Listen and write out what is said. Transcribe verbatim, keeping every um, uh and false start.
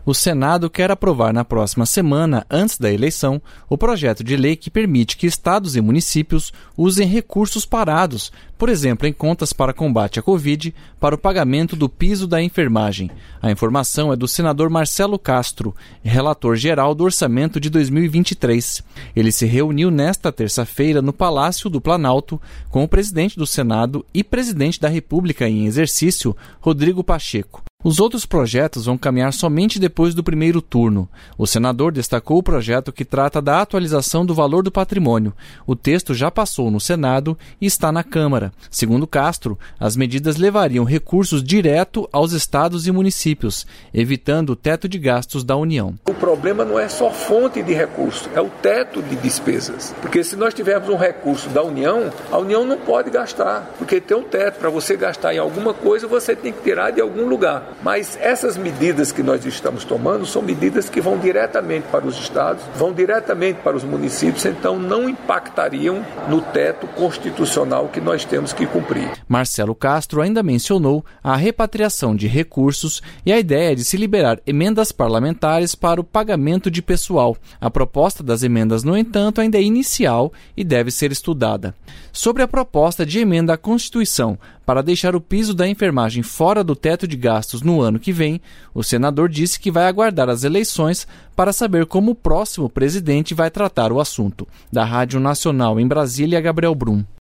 O Senado quer aprovar na próxima semana, antes da eleição, o projeto de lei que permite que estados e municípios usem recursos parados, por exemplo, em contas para combate à Covid, para o pagamento do piso da enfermagem. A informação é do senador Marcelo Castro, relator geral do orçamento de dois mil e vinte e três. Ele se reuniu nesta terça-feira no Palácio do Planalto com o presidente do Senado e presidente da República em exercício, Rodrigo Pacheco. Os outros projetos vão caminhar somente depois do primeiro turno. O senador destacou o projeto que trata da atualização do valor do patrimônio. O texto já passou no Senado e está na Câmara. Segundo Castro, as medidas levariam recursos direto aos estados e municípios, evitando o teto de gastos da União. O problema não é só fonte de recurso, é o teto de despesas. Porque se nós tivermos um recurso da União, a União não pode gastar, porque tem um teto. Para você gastar em alguma coisa, você tem que tirar de algum lugar. Mas essas medidas que nós estamos tomando são medidas que vão diretamente para os estados, vão diretamente para os municípios, então não impactariam no teto constitucional que nós temos que cumprir. Marcelo Castro ainda mencionou a repatriação de recursos e a ideia de se liberar emendas parlamentares para o pagamento de pessoal. A proposta das emendas, no entanto, ainda é inicial e deve ser estudada. Sobre a proposta de emenda à Constituição para deixar o piso da enfermagem fora do teto de gastos no ano que vem, o senador disse que vai aguardar as eleições para saber como o próximo presidente vai tratar o assunto. Da Rádio Nacional em Brasília, Gabriel Brum.